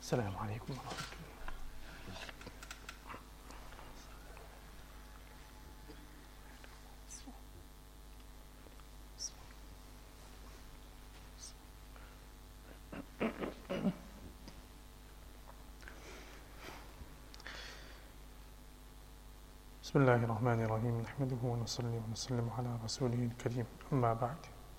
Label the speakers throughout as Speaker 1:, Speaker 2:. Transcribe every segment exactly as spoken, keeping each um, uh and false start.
Speaker 1: السلام عليكم ورحمة الله. بسم الله الرحمن الرحيم نحمده ونصلي ونسلم على رسوله الكريم أما بعد.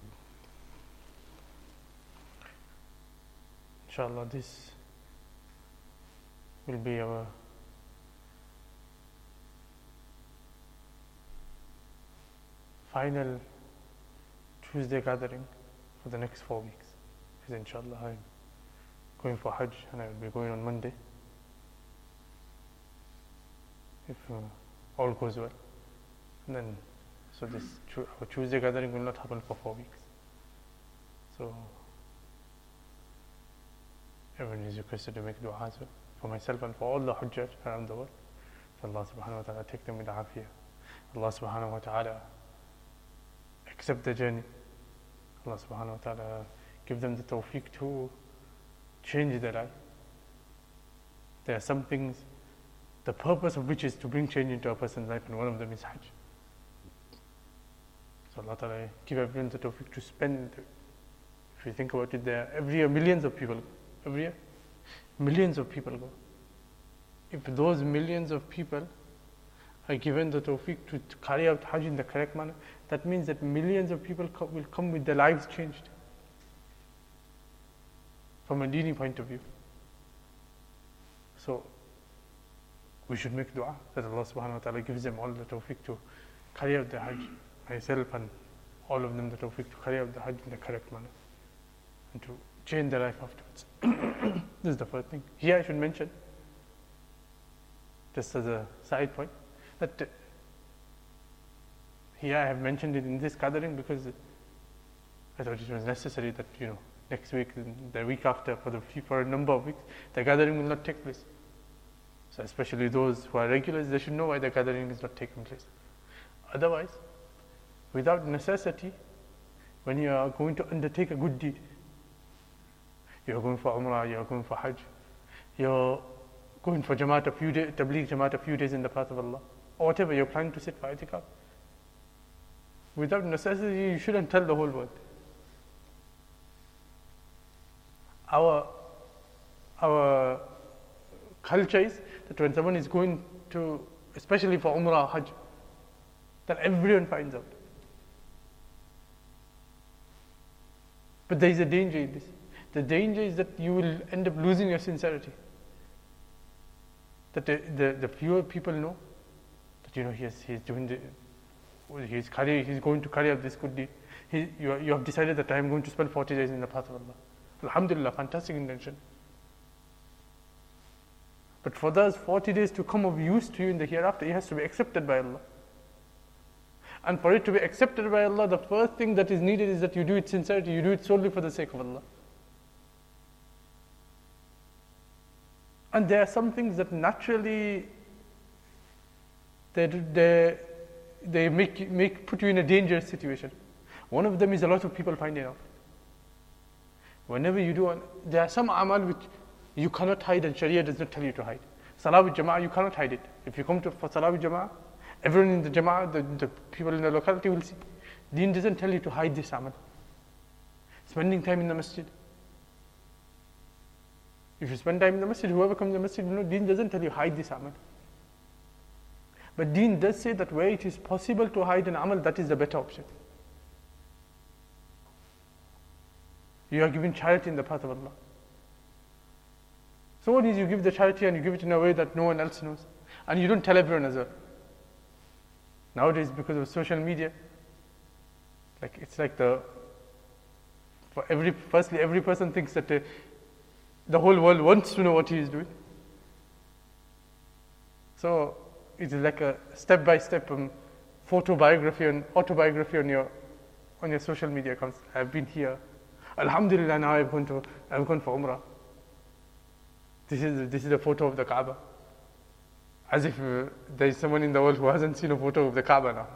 Speaker 1: Inshallah, this will be our final Tuesday gathering for the next four weeks. Because inshallah I'm going for Hajj and I will be going on Monday, if uh, all goes well. And then, so this our Tuesday gathering will not happen for four weeks. So everyone is requested to make dua for myself and for all the Hujjaj around the world. So Allah subhanahu wa ta'ala take them with afiyah. Allah subhanahu wa ta'ala accept the journey. Allah subhanahu wa ta'ala give them the tawfiq to change their life. There are some things, the purpose of which is to bring change into a person's life, and one of them is Hajj. So Allah ta'ala give everyone the tawfiq to spend. If you think about it, there are every year millions of people, every year millions of people go. If those millions of people are given the tawfiq to, to carry out Hajj in the correct manner, that means that millions of people co- will come with their lives changed from a dini point of view. So we should make dua that Allah subhanahu wa ta'ala gives them all the tawfiq to carry out the Hajj, myself and all of them the tawfiq to carry out the Hajj in the correct manner and to change their life afterwards. This is the first thing. Here I should mention, just as a side point, that uh, here I have mentioned it in this gathering because I thought it was necessary that, you know, next week, the week after, for the for a number of weeks, the gathering will not take place. So especially those who are regulars, they should know why the gathering is not taking place. Otherwise, without necessity, when you are going to undertake a good deed, you are going for Umrah, you are going for Hajj, you are going for Jamaat a few days, Tabligh Jamaat a few days in the path of Allah, or whatever, you are planning to sit for i'tikaf. Without necessity, you shouldn't tell the whole world. Our, our culture is that when someone is going to, especially for Umrah or Hajj, that everyone finds out. But there is a danger in this. The danger is that you will end up losing your sincerity. That the, the, the fewer people know that, you know, he is, he is doing the, he is carry, he is going to carry out this good deed. He, you, you have decided that I am going to spend forty days in the path of Allah. Alhamdulillah, fantastic intention. But for those forty days to come of use to you in the hereafter, it has to be accepted by Allah. And for it to be accepted by Allah, the first thing that is needed is that you do it sincerity, you do it solely for the sake of Allah. And there are some things that naturally they, they, they make, make put you in a dangerous situation. One of them is a lot of people finding out. Whenever you do, an, there are some amal which you cannot hide and Sharia does not tell you to hide. Salah with Jama'ah, you cannot hide it. If you come to for Salah with Jama'ah, everyone in the Jama'ah, the, the people in the locality will see. Deen doesn't tell you to hide this amal. Spending time in the masjid. If you spend time in the masjid, whoever comes in the masjid, you know, Deen doesn't tell you hide this amal. But Deen does say that where it is possible to hide an amal, that is the better option. You are giving charity in the path of Allah. So what is, you give the charity and you give it in a way that no one else knows. And you don't tell everyone as well. Nowadays, because of social media, like it's like the, for every, firstly every person thinks that uh, the whole world wants to know what he is doing. So it is like a step-by-step um, photobiography and autobiography on your on your social media accounts. I've been here. Alhamdulillah, now I've gone to I've gone for Umrah. This is this is a photo of the Kaaba. As if uh, there is someone in the world who hasn't seen a photo of the Kaaba now.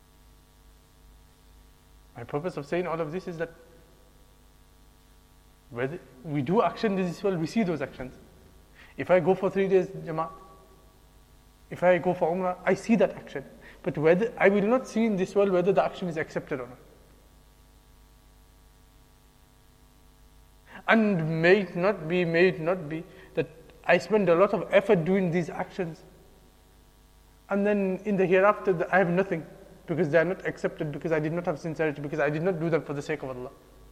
Speaker 1: My purpose of saying all of this is that whether we do action in this world, we see those actions. If I go for three days Jamaat, if I go for Umrah, I see that action. But whether I will not see in this world whether the action is accepted or not. And may it not be, may it not be that I spend a lot of effort doing these actions, and then in the hereafter I have nothing because they are not accepted, because I did not have sincerity, because I did not do them for the sake of Allah.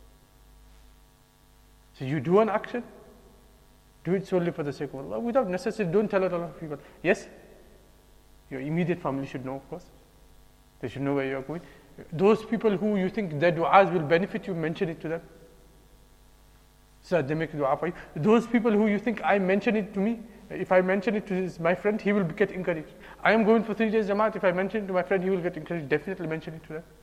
Speaker 1: So you do an action, do it solely for the sake of Allah, without necessity. Don't tell a lot of people. Yes, your immediate family should know, of course. They should know where you are going. Those people who you think their du'as will benefit you, mention it to them, so that they make dua for you. Those people who you think, I mention it to me, if I mention it to his, my friend, he will get encouraged. I am going for three days Jamaat, if I mention it to my friend, he will get encouraged. Definitely mention it to them.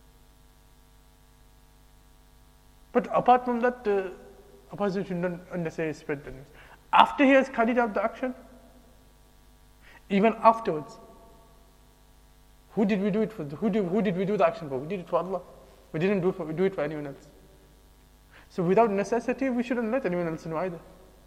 Speaker 1: But apart from that, uh, a person should not unnecessarily spread the news. After he has carried out the action, even afterwards, who did we do it for? Who did, who did we do the action for? We did it for Allah. We didn't do it for, we do it for anyone else. So without necessity, we shouldn't let anyone else know either.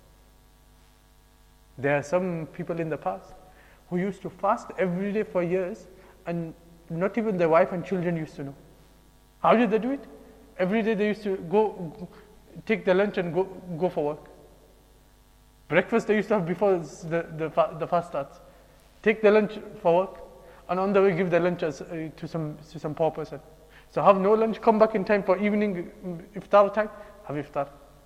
Speaker 1: There are some people in the past who used to fast every day for years, and not even their wife and children used to know. How did they do it? Every day they used to go, take their lunch and go, go for work. Breakfast they used to have before the, the, the fast starts. Take their lunch for work, and on the way give their lunch as, uh, to some to some poor person. So have no lunch, come back in time for evening iftar time, have iftar.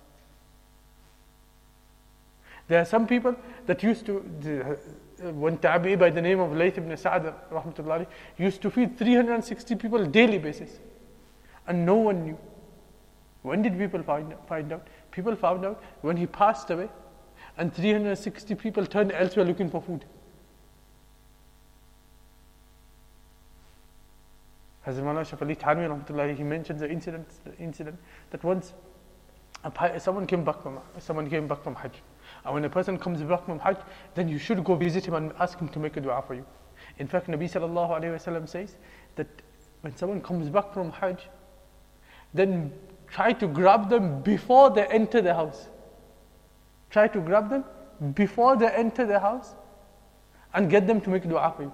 Speaker 1: There are some people that used to, uh, one tabi'i by the name of Layth ibn Sa'd rahmatullahi, used to feed three hundred sixty people daily basis, and no one knew. When did people find, find out? People found out when he passed away, and three hundred sixty people turned elsewhere looking for food. Hazrat Maulana Ashraf Ali Thanwi rahmatullahi, he mentions the incident, the incident that once a, someone came back from someone came back from Hajj, and when a person comes back from Hajj, then you should go visit him and ask him to make a dua for you. In fact, Nabi sallallahu alaihi wasallam says that when someone comes back from Hajj, then try to grab them before they enter the house. Try to grab them before they enter the house and get them to make dua for you.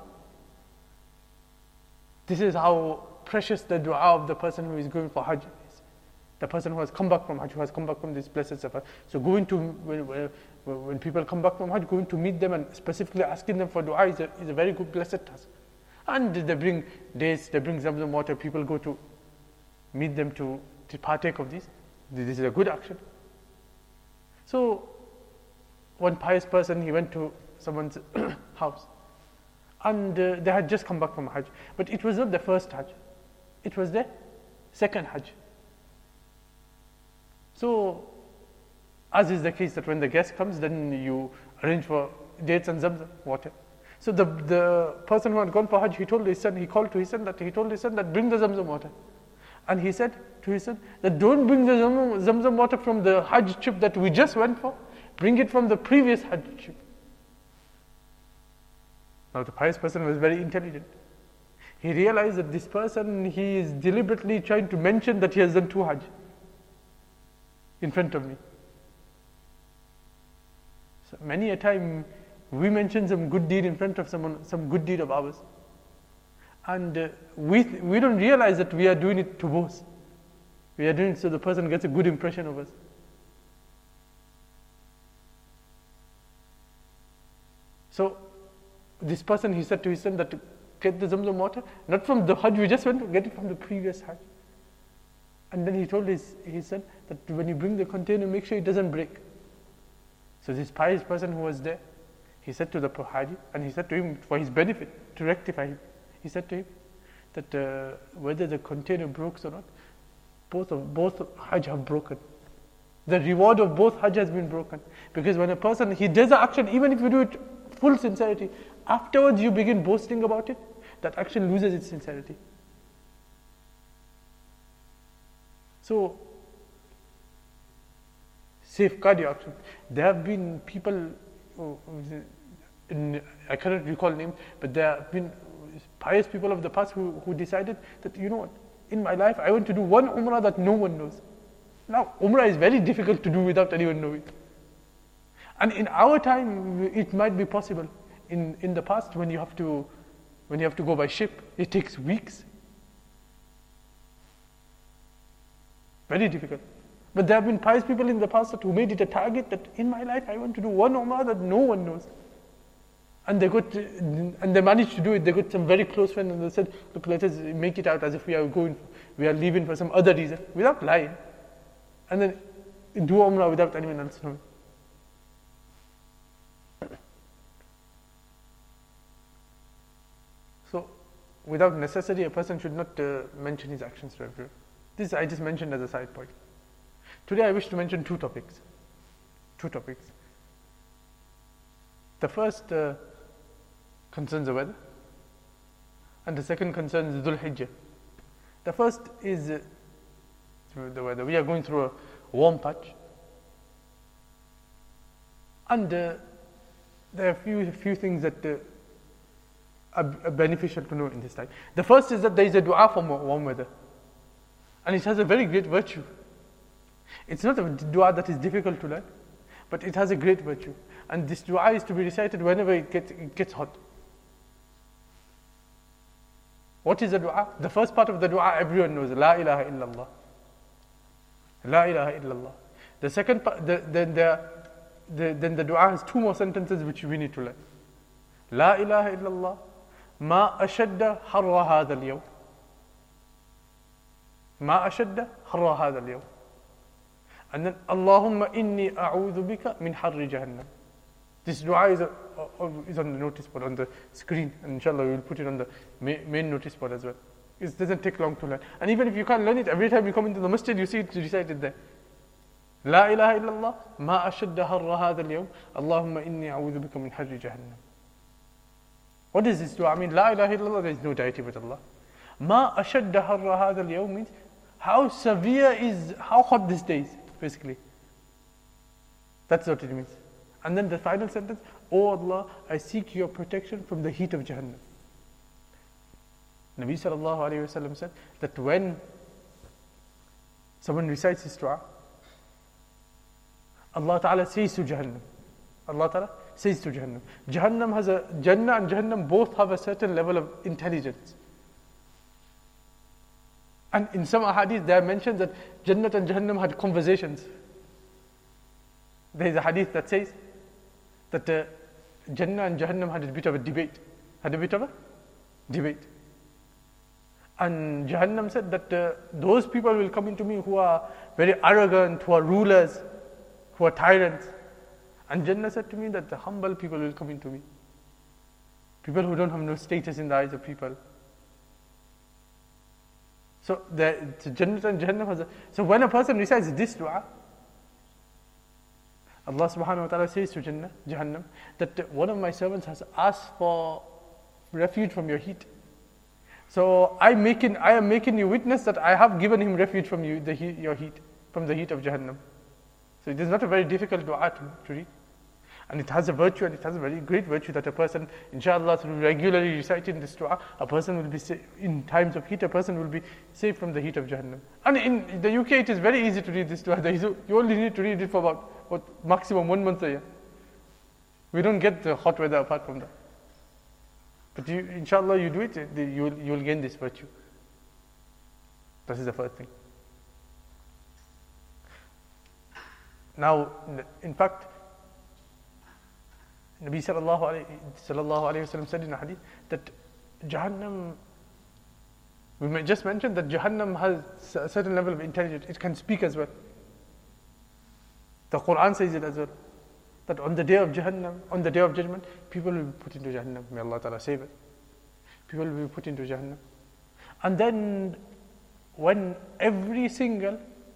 Speaker 1: This is how precious the dua of the person who is going for Hajj is. The person who has come back from Hajj, who has come back from this blessed safar. So going to, when, when people come back from Hajj, going to meet them and specifically asking them for dua is a, is a very good blessed task. And they bring dates, they bring Zamzam water, people go to meet them to, to partake of this. This is a good action. So one pious person, he went to someone's house, and uh, they had just come back from Hajj. But it was not the first Hajj, it was the second Hajj. So, as is the case that when the guest comes, then you arrange for dates and Zamzam water. So the, the person who had gone for Hajj, he told his son, he called to his son that he told his son that bring the Zamzam water. And he said to his son that don't bring the Zamzam, Zamzam water from the Hajj trip that we just went for, bring it from the previous Hajj trip. Now the pious person was very intelligent. He realized that this person, he is deliberately trying to mention that he has done two Hajj in front of me. So many a time we mention some good deed in front of someone, some good deed of ours, and uh, we th- we don't realize that we are doing it to boast. We are doing it so the person gets a good impression of us. So this person, he said to his son that to get the Zamzam water, not from the Hajj we just went to, get it from the previous Hajj. And then he told his, his son that when you bring the container, make sure it doesn't break. So this pious person who was there, he said to the Haji, and he said to him for his benefit, to rectify him, he said to him that uh, whether the container broke or not, both of both Hajj have broken. The reward of both Hajj has been broken. Because when a person, he does an action, even if you do it full sincerity, afterwards you begin boasting about it, that action loses its sincerity. So, safeguard your action. There have been people, oh, in, I cannot recall names, but there have been pious people of the past who, who decided that, you know what, in my life I want to do one Umrah that no one knows. Now, Umrah is very difficult to do without anyone knowing. And in our time, it might be possible. In, in the past, when you have to, when you have to go by ship, it takes weeks. Very difficult. But there have been pious people in the past who made it a target that in my life I want to do one Umrah that no one knows. And they got, and they managed to do it. They got some very close friends and they said, look, let us make it out as if we are going, we are leaving for some other reason, without lying. And then do Umrah without anyone else knowing. So, without necessity, a person should not uh, mention his actions to everyone. This I just mentioned as a side point. Today I wish to mention two topics. Two topics. The first uh, concerns the weather, and the second concerns Dhul Hijjah. The first is uh, the weather. We are going through a warm patch, and uh, there are a few, few things that uh, are, are beneficial to know in this time. The first is that there is a dua for warm weather, and it has a very great virtue. It's not a dua that is difficult to learn, but it has a great virtue. And this dua is to be recited whenever it gets, it gets hot. What is the dua? The first part of the dua everyone knows, La ilaha illallah. La ilaha illallah. The second part, the, then, the, the, then the dua has two more sentences which we need to learn. La ilaha illallah, ma ashadda harra hadha al-yawm. Ma ashadda harra hadha al-yawm. And then, Allahumma inni a'udhu bika min harri jahannam. This dua is, a, uh, is on the notice board, on the screen, and inshallah we will put it on the main, main notice board as well. It doesn't take long to learn. And even if you can't learn it, every time you come into the masjid, you see it recited there. La ilaha illallah, ma ashadda harra hadha al-yawm, Allahumma inni a'udhu bika min harri jahannam. What does this dua I mean? La ilaha illallah, there is no deity but Allah. Ma ashadda harra hadha al-yawm means how severe is, how hot this day is, basically. That's what it means. And then the final sentence, O Allah, I seek your protection from the heat of Jahannam. Nabi sallallahu alayhi wa sallam said that when someone recites this dua, Allah Ta'ala says to Jahannam, Allah Ta'ala says to Jahannam, Jahannam has a, Jannah and Jahannam both have a certain level of intelligence. And in some hadith there are mentions that Jannah and Jahannam had conversations. There is a hadith that says that uh, Jannah and Jahannam had a bit of a debate. Had a bit of a debate. And Jahannam said that uh, those people will come into me who are very arrogant, who are rulers, who are tyrants. And Jannah said to me that the humble people will come into me. People who don't have no status in the eyes of people. So the, the Jannah and Jahannam has a, so when a person recites this dua, Allah subhanahu wa ta'ala says to Jannah, Jahannam, that one of my servants has asked for refuge from your heat. So I making, I am making you witness that I have given him refuge from you, the heat, your heat, from the heat of Jahannam. So it is not a very difficult dua to, to read. And it has a virtue, and it has a very great virtue that a person, inshallah, through regularly reciting this dua, a person will be, sa- in times of heat, a person will be saved from the heat of Jahannam. And in the U K, it is very easy to read this dua. You only need to read it for about, what, maximum one month a year. We don't get the hot weather apart from that. But you, inshallah, you do it, you will, you will gain this virtue. That is the first thing. Now, in fact, Nabi sallallahu alayhi wa sallam said in a hadith that Jahannam, we may just mention that Jahannam has a certain level of intelligence. It can speak as well. The Quran says it as well. That on the day of Jahannam, on the day of judgment, people will be put into Jahannam. May Allah Ta'ala save it. People will be put into Jahannam. And then when every single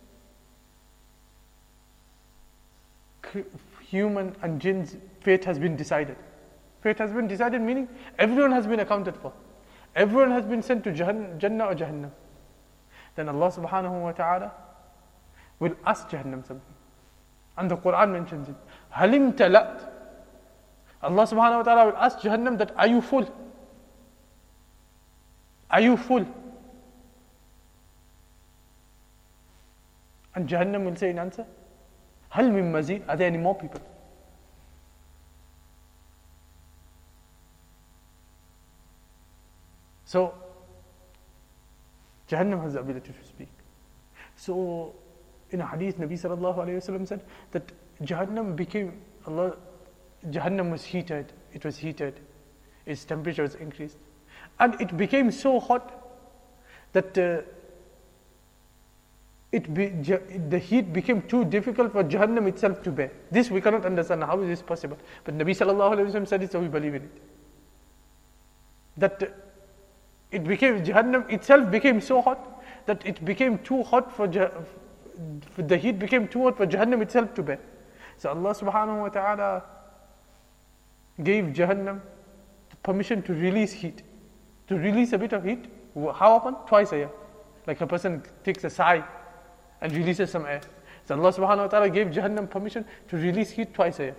Speaker 1: human and jinn's fate has been decided. Fate has been decided meaning everyone has been accounted for. Everyone has been sent to Jannah or Jahannam. Then Allah subhanahu wa ta'ala will ask Jahannam something. And the Quran mentions it. Halim talat. Allah subhanahu wa ta'ala will ask Jahannam that, are you full? Are you full? And Jahannam will say in answer, Hal min mazid, are there any more people? So, Jahannam has the ability to speak. So, in a hadith, Nabi sallallahu alayhi wa sallam said that Jahannam became, Allah, Jahannam was heated, it was heated, its temperature was increased. And it became so hot that uh, it be, the heat became too difficult for Jahannam itself to bear. This we cannot understand, how is this possible? But Nabi sallallahu alayhi wa sallam said it, so we believe in it. That uh, it became, Jahannam itself became so hot that it became too hot for, for the heat became too hot for Jahannam itself to bear. So Allah subhanahu wa ta'ala gave Jahannam permission to release heat, to release a bit of heat. How often? Twice a year. Like a person takes a sigh and releases some air. So Allah subhanahu wa ta'ala gave Jahannam permission to release heat twice a year.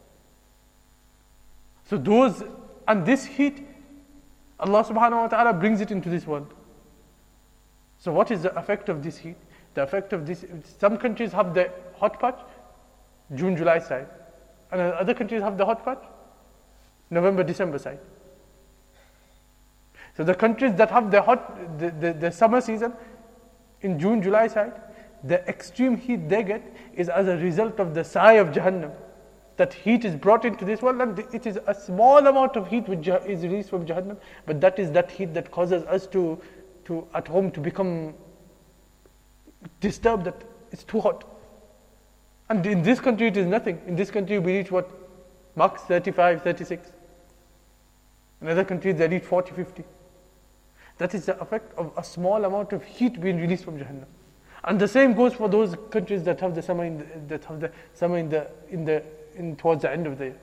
Speaker 1: So those, and this heat, Allah subhanahu wa ta'ala brings it into this world. So what is the effect of this heat? The effect of this, some countries have the hot patch, June, July side. And other countries have the hot patch, November, December side. So the countries that have the hot, the, the, the summer season in June, July side, the extreme heat they get is as a result of the sigh of Jahannam. That heat is brought into this world, and it is a small amount of heat which is released from Jahannam, but that is that heat that causes us to, to at home to become disturbed, that it's too hot. And in this country it is nothing. In this country we reach what? Max thirty-five, thirty-six. In other countries they reach forty, fifty. That is the effect of a small amount of heat being released from Jahannam. And the same goes for those countries that have the summer in the, that have the summer in the in the in towards the end of the year.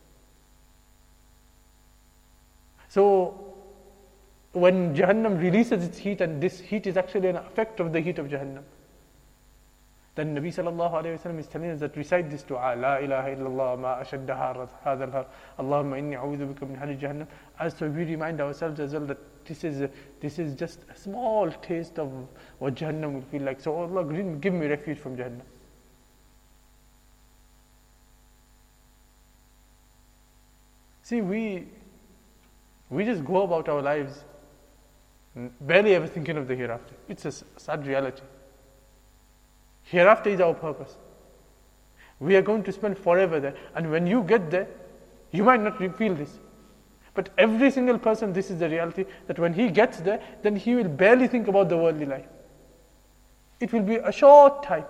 Speaker 1: So when Jahannam releases its heat, and this heat is actually an effect of the heat of Jahannam, then Nabi sallallahu alayhi wa sallam is telling us that recite this dua, La ilaha illallah ma ashaddaha hadha al-har, Allahumma inni a'udhu bika min hari Jahannam, as so we remind ourselves as well that this is a, this is just a small taste of what Jahannam will feel like. So Allah, give me refuge from Jahannam. See, we we just go about our lives barely ever thinking of the hereafter. It's a sad reality. Hereafter is our purpose. We are going to spend forever there. And when you get there, you might not feel this. But every single person, this is the reality, that when he gets there, then he will barely think about the worldly life. It will be a short time.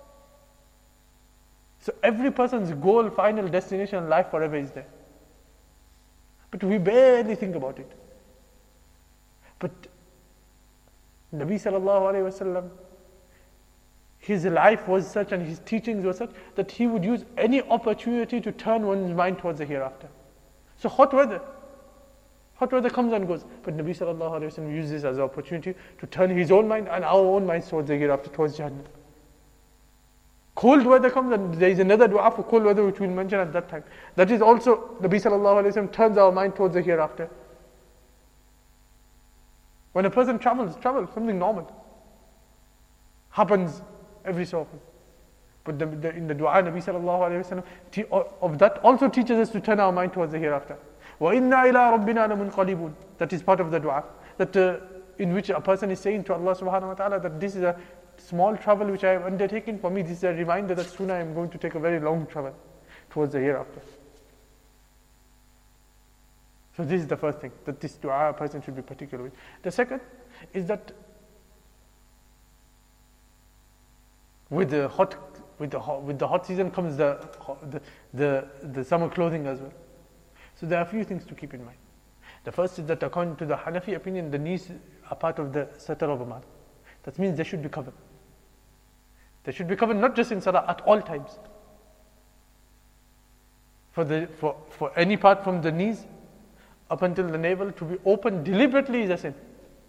Speaker 1: So every person's goal, final destination, life forever is there. But we barely think about it. But Nabi sallallahu alayhi wa sallam, his life was such and his teachings were such that he would use any opportunity to turn one's mind towards the hereafter. So hot weather, hot weather comes and goes, but Nabi sallallahu alayhi wa sallam uses this as an opportunity to turn his own mind and our own minds towards the hereafter, towards Jahannam. Cold weather comes, and there is another dua for cold weather which we'll mention at that time. That is also, Nabi sallallahu alayhi wa sallam turns our mind towards the hereafter. When a person travels, travel, something normal. Happens every so often. But the, the, in the dua, Nabi sallallahu alayhi wa sallam, of that also teaches us to turn our mind towards the hereafter. وَإِنَّا إِلَىٰ رَبِّنَا لَمُنْقَلِبُونَ. That is part of the dua. That uh, in which a person is saying to Allah subhanahu wa ta'ala that this is a small travel which I have undertaken. For me, this is a reminder that soon I am going to take a very long travel towards the hereafter. So this is the first thing, that this dua a person should be particular with. The second is that with the hot, with the hot, with the hot season comes the, the the the summer clothing as well. So there are a few things to keep in mind. The first is that according to the Hanafi opinion, the knees are part of the satar of a man. That means they should be covered. They should be covered not just in salah, at all times. For the for for any part from the knees up until the navel to be open deliberately is a sin.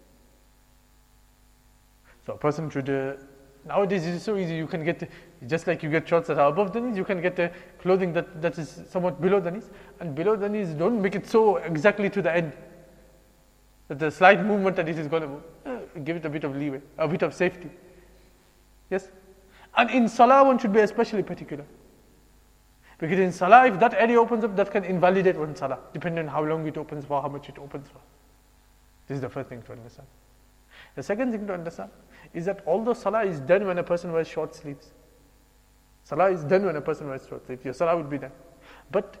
Speaker 1: So a person should, uh, nowadays it is so easy, you can get, just like you get shorts that are above the knees, you can get uh, clothing that, that is somewhat below the knees, and below the knees don't make it so exactly to the end, that the slight movement that it is going to move, uh, give it a bit of leeway, a bit of safety. Yes? And in salah, one should be especially particular. Because in salah, if that area opens up, that can invalidate one salah, depending on how long it opens for, how much it opens for. This is the first thing to understand. The second thing to understand is that although salah is done when a person wears short sleeves, salah is done when a person wears short sleeves, your salah will be done. But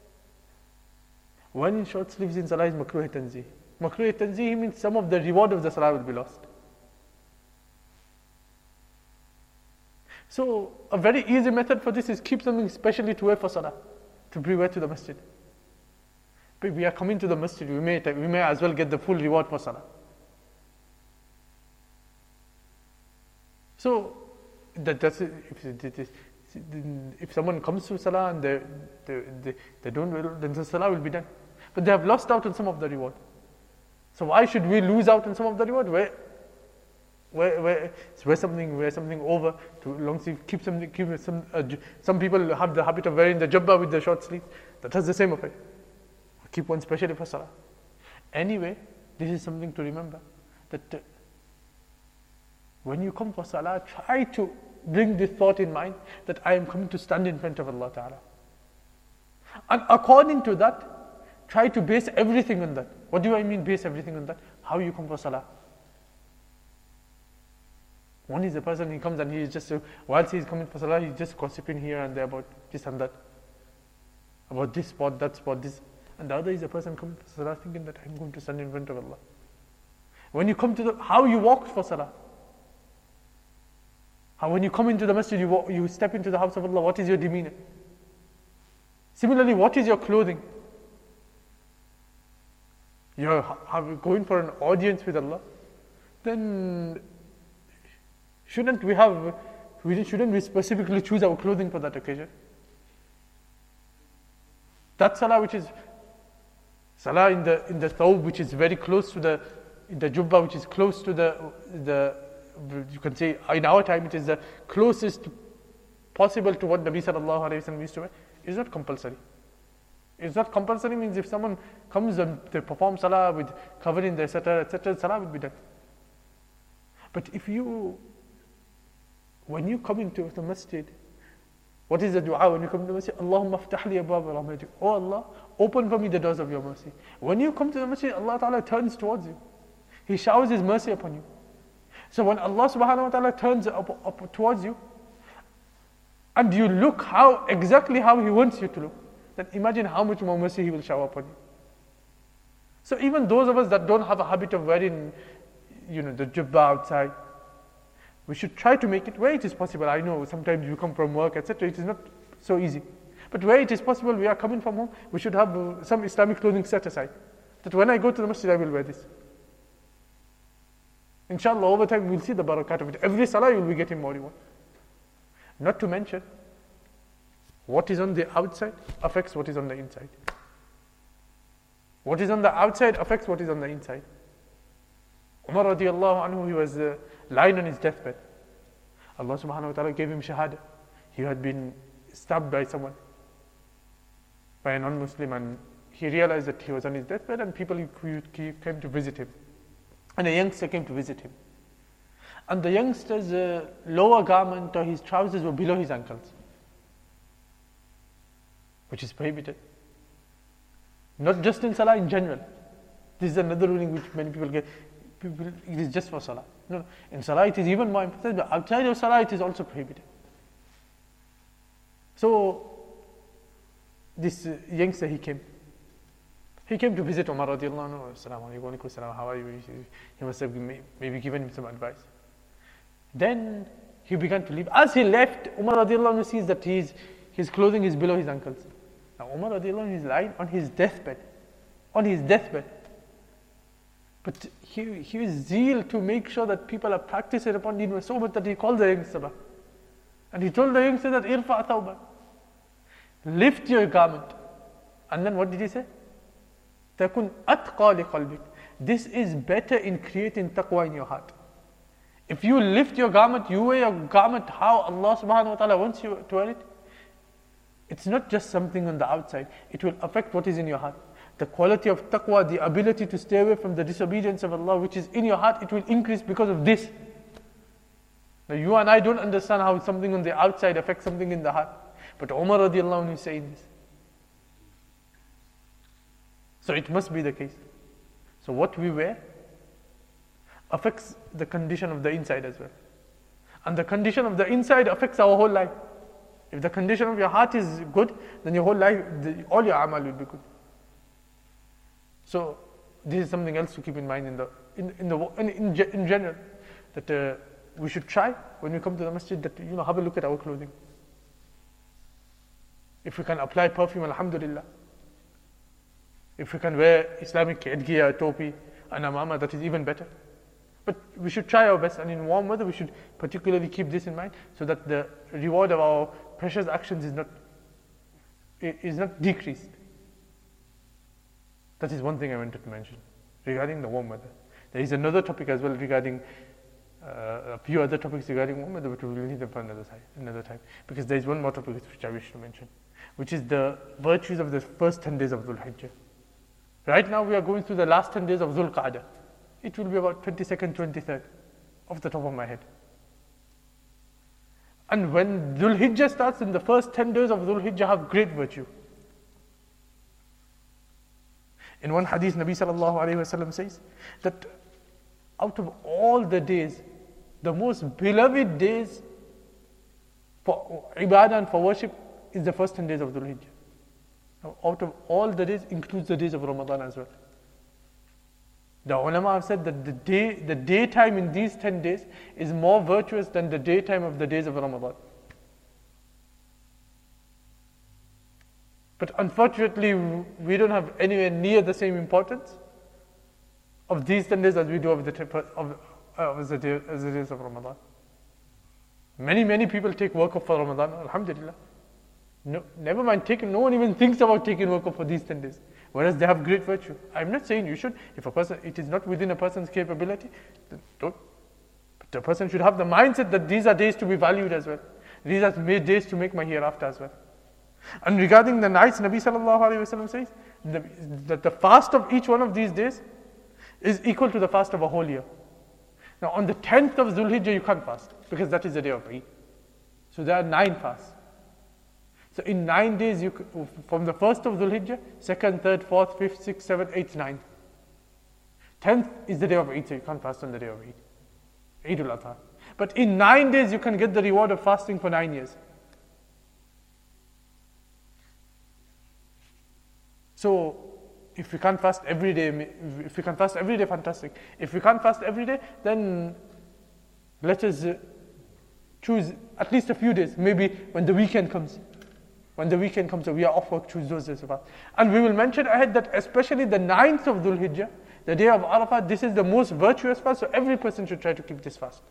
Speaker 1: when in short sleeves in salah is makruh tanzih. Makruh tanzih means some of the reward of the salah will be lost. So a very easy method for this is keep something specially to wear for salah, to be wear to the masjid. But we are coming to the masjid, we may, we may as well get the full reward for salah. So that, that's it. If, if someone comes to salah and they, they, they, they don't wear, then the salah will be done. But they have lost out on some of the reward. So why should we lose out on some of the reward? Where Wear, wear, wear something, wear something over to long sleeve. Keep something. Keep some. Uh, some people have the habit of wearing the jubba with the short sleeve. That has the same effect. Keep one specially for salah. Anyway, this is something to remember, that uh, when you come for salah, try to bring this thought in mind that I am coming to stand in front of Allah Ta'ala. And according to that, try to base everything on that. What do I mean base everything on that? How you come for salah. One is a person, he comes and he is just, uh, whilst he is coming for salah, he is just gossiping here and there about this and that, about this spot, that spot, this. And the other is a person coming for salah thinking that I'm going to stand in front of Allah. When you come to the, how you walk for salah. How when you come into the masjid, you, walk, you step into the house of Allah, what is your demeanor? Similarly, what is your clothing? You're going for an audience with Allah, then Shouldn't we have, we shouldn't we specifically choose our clothing for that occasion? That salah which is, salah in the in the thawb which is very close to the, in the jubba which is close to the, the you can say in our time it is the closest possible to what Nabi sallallahu alayhi wa sallam used to wear, is not compulsory. It's not compulsory means if someone comes and they perform salah with covering their satar, et cetera, salah will be done. But if you, when you come into the masjid, what is the dua when you come to the masjid? Allahumma aftah li abwab rahmatik. Oh Allah, open for me the doors of your mercy. When you come to the masjid, Allah Ta'ala turns towards you. He showers His mercy upon you. So when Allah Subhanahu wa Ta'ala turns up, up towards you, and you look how exactly how He wants you to look, then imagine how much more mercy He will shower upon you. So even those of us that don't have a habit of wearing, you know, the jubba outside, we should try to make it where it is possible. I know sometimes you come from work, et cetera. It is not so easy. But where it is possible, we are coming from home, we should have uh, some Islamic clothing set aside. That when I go to the masjid, I will wear this. Inshallah, over time, we'll see the barakat of it. Every salah, you will be getting more reward. Not to mention, what is on the outside affects what is on the inside. What is on the outside affects what is on the inside. Umar radiallahu anhu, he was uh, lying on his deathbed. Allah subhanahu wa ta'ala gave him shahada. He had been stabbed by someone, by a non-Muslim, and he realized that he was on his deathbed and people came to visit him. And a youngster came to visit him. And the youngster's uh, lower garment or his trousers were below his ankles, which is prohibited. Not just in salah, in general. This is another ruling which many people get. People, it is just for salah. No, no. In salah it is even more emphasized, but outside of salah it is also prohibited. So, this uh, youngster, he came. He came to visit Umar radiallahu anhu. Assalamu alaikum, alaikum salam, how are you? He must have maybe given him some advice. Then he began to leave. As he left, Umar radiallahu anhu sees that his, his clothing is below his ankles. Now Umar radiallahu anhu is lying on his deathbed. On his deathbed. But he, his zeal to make sure that people are practicing upon deen was so much that he called the youngster back. And he told the youngster that, Irfa' thawbak, lift your garment. And then what did he say? Takun atqa li qalbik. This is better in creating taqwa in your heart. If you lift your garment, you wear your garment how Allah subhanahu wa ta'ala wants you to wear it. It's not just something on the outside. It will affect what is in your heart. The quality of taqwa, the ability to stay away from the disobedience of Allah which is in your heart, it will increase because of this. Now you and I don't understand how something on the outside affects something in the heart. But Umar radiallahu anhu is saying this. So it must be the case. So what we wear affects the condition of the inside as well. And the condition of the inside affects our whole life. If the condition of your heart is good, then your whole life, the, all your amal will be good. So this is something else to keep in mind in the in in the in in, in general, that uh, we should try when we come to the masjid, that you know have a look at our clothing. If we can apply perfume, alhamdulillah. If we can wear Islamic headgear, topi, and amama, that is even better. But we should try our best, and in warm weather we should particularly keep this in mind, so that the reward of our precious actions is not is not decreased. That is one thing I wanted to mention regarding the warm weather. There is another topic as well regarding uh, a few other topics regarding warm weather, but we will leave them for another time, another time. Because there is one more topic which I wish to mention, which is the virtues of the first ten days of Dhul Hijjah. Right now we are going through the last ten days of Dhul Qa'dah. It will be about twenty-second, twenty-third, off the top of my head. And when Dhul Hijjah starts, in the first ten days of Dhul Hijjah have great virtue. In one hadith, Nabi sallallahu alayhi wasallam says that out of all the days, the most beloved days for ibadah and for worship is the first ten days of Dhul Hijjah. Now, out of all the days includes the days of Ramadan as well. The ulama have said that the day, the daytime in these ten days is more virtuous than the daytime of the days of Ramadan. But unfortunately, we don't have anywhere near the same importance of these ten days as we do of the, of, of the, day, as the days of Ramadan. Many, many people take work off for Ramadan, alhamdulillah. No, never mind taking, no one even thinks about taking work off for these ten days. Whereas they have great virtue. I'm not saying you should. If a person, it is not within a person's capability, then don't. But the person should have the mindset that these are days to be valued as well. These are made days to make my hereafter as well. And regarding the nights, Nabi sallallahu alayhi wa sallam says that the fast of each one of these days is equal to the fast of a whole year. Now on the tenth of Dhul Hijjah you can't fast, because that is the day of Eid. So there are nine fasts. So in nine days, you from the first of Dhul Hijjah, second, third, fourth, fifth, sixth, seventh, eighth, ninth. Tenth is the day of Eid, so you can't fast on the day of Eid. Eidul Adha. But in nine days, you can get the reward of fasting for nine years. So if we can't fast every day, if we can fast every day, fantastic. If we can't fast every day, then let us choose at least a few days, maybe when the weekend comes. When the weekend comes, so we are off work, choose those days to fast. And we will mention ahead that especially the ninth of Dhul Hijjah, the day of Arafah, this is the most virtuous fast, so every person should try to keep this fast.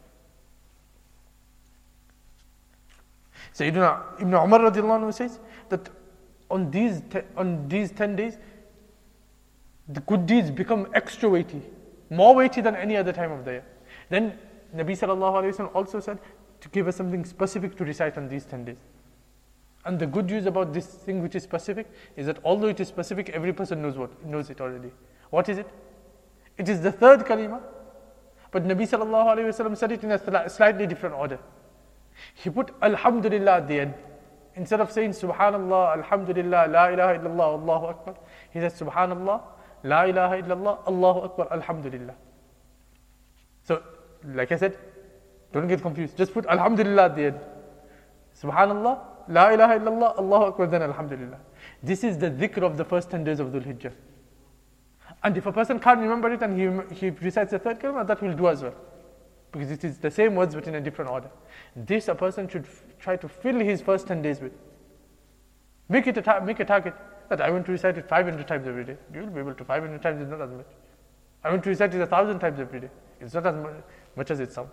Speaker 1: Sayyidina Ibn Umar radiallahu anhu says that on these, te- on these ten days, the good deeds become extra weighty, more weighty than any other time of the year. Then Nabi sallallahu alayhi wa sallam also said to give us something specific to recite on these ten days. And the good news about this thing which is specific is that although it is specific, every person knows what knows it already. What is it? It is the third kalima, but Nabi sallallahu alayhi wa sallam said it in a slightly different order. He put Alhamdulillah at the end. Instead of saying Subhanallah, Alhamdulillah, La ilaha illallah, Allahu Akbar, he said Subhanallah, La ilaha illallah, Allahu Akbar, Alhamdulillah. So, like I said, don't get confused. Just put Alhamdulillah at the end. Subhanallah, La ilaha illallah, Allahu Akbar, then Alhamdulillah. This is the dhikr of the first ten days of Dhul Hijjah. And if a person can't remember it and he, he recites the third kalima, that will do as well. Because it is the same words but in a different order. This a person should f- try to fill his first ten days with. Make it a ta- make a target that I want to recite it five hundred times every day. You will be able to. five hundred times is not as much. I want to recite it a thousand times every day. It's not as much, much as it sounds.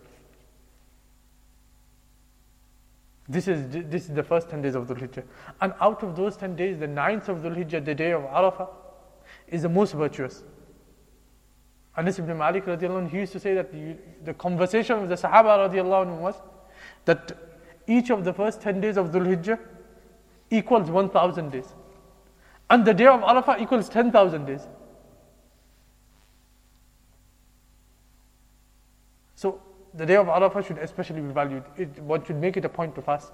Speaker 1: This is this is the first ten days of Dhul Hijjah. And out of those ten days, the ninth of Dhul Hijjah, the day of Arafah, is the most virtuous. Anas ibn Malik radiallahu anhu, he used to say that the, the conversation of the Sahaba radiallahu anhu was that each of the first ten days of Dhul Hijjah equals one thousand days. And the day of Arafah equals ten thousand days. So the day of Arafah should especially be valued. It, one should make it a point to fast.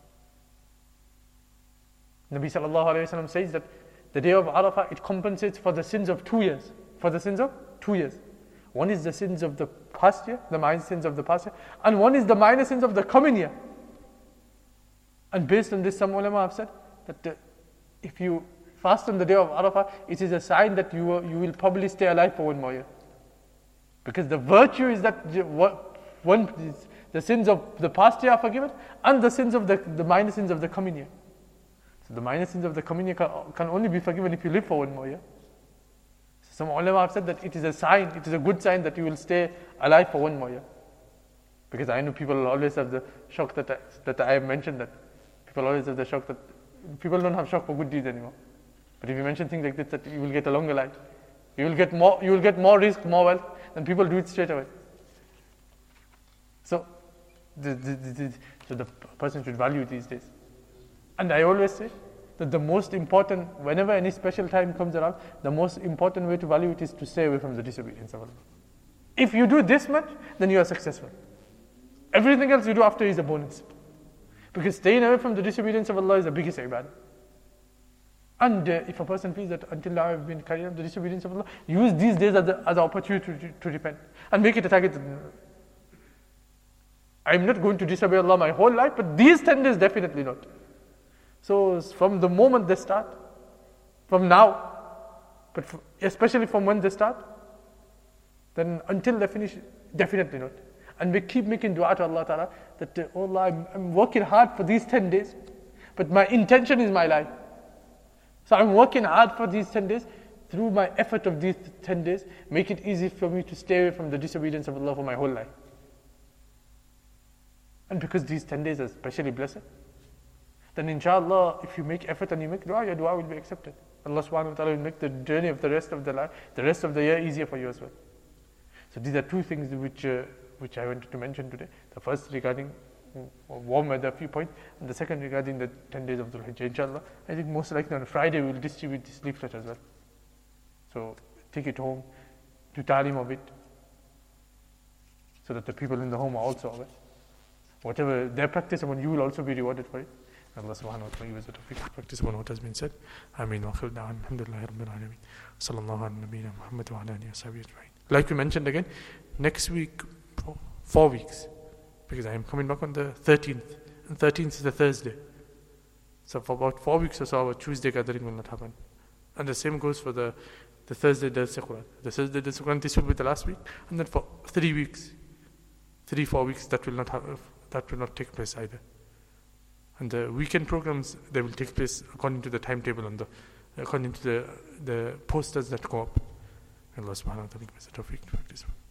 Speaker 1: Nabi sallallahu alayhi wa sallam says that the day of Arafah, it compensates for the sins of two years. For the sins of two years. One is the sins of the past year, the minor sins of the past year, and one is the minor sins of the coming year. And based on this, some ulama have said that uh, if you fast on the day of Arafah, it is a sign that you, uh, you will probably stay alive for one more year. Because the virtue is that one, the sins of the past year are forgiven, and the sins of the, the minor sins of the coming year. So the minor sins of the coming year can, can only be forgiven if you live for one more year. Some ulama have said that it is a sign, it is a good sign that you will stay alive for one more year. Because I know people always have the shock that I, that I have mentioned that. People always have the shock that people don't have shock for good deeds anymore. But if you mention things like this, that you will get a longer life. You will get more, you will get more risk, more wealth, then people do it straight away. So, the, the, the, the, so the person should value these days. And I always say that the most important, whenever any special time comes around, the most important way to value it is to stay away from the disobedience of Allah. If you do this much, then you are successful. Everything else you do after is a bonus. Because staying away from the disobedience of Allah is the biggest ibadah. And uh, if a person feels that until now I've been carrying out the disobedience of Allah, use these days as, a, as an opportunity to, to repent. And make it a target. I'm not going to disobey Allah my whole life, but these ten days definitely not. So from the moment they start, from now, but especially from when they start, then until they finish, definitely not. And we keep making dua to Allah Ta'ala that, uh, oh Allah, I'm, I'm working hard for these ten days, but my intention is my life. So I'm working hard for these ten days. Through my effort of these ten days, make it easy for me to stay away from the disobedience of Allah for my whole life. And because these ten days are especially blessed, then inshallah, if you make effort and you make dua, your dua will be accepted. Allah subhanahu wa ta'ala will make the journey of the rest of the life, the rest of the year easier for you as well. So these are two things which uh, which I wanted to mention today. The first regarding warm weather, a few points, and the second regarding the ten days of Dhul Hijjah. Inshallah, I think most likely on Friday we will distribute this leaflet as well. So take it home, do ta'lim of it, so that the people in the home are also aware. Whatever their practice upon, you will also be rewarded for it. Allah subhanahu wa ta'ala give us the tawfiq to practice upon what has been said. Ameen wa akhir da'an. Alhamdulillahi rabbil alameen. Sallallahu ala nabiyyina Muhammad wa ala alihi wa sahbihi ajma'in. Like we mentioned again, next week, four weeks, because I am coming back on the thirteenth, and thirteenth is the Thursday. So for about four weeks or so, our Tuesday gathering will not happen. And the same goes for the, the Thursday Dars Quran. The Thursday Dars Quran, this will be the last week, and then for three weeks, three, four weeks, that will not have, that will not take place either. And the weekend programs, they will take place according to the timetable and the, according to the, the posters that go up. Allah subhanahu wa ta'ala give us the tawfiq to practice.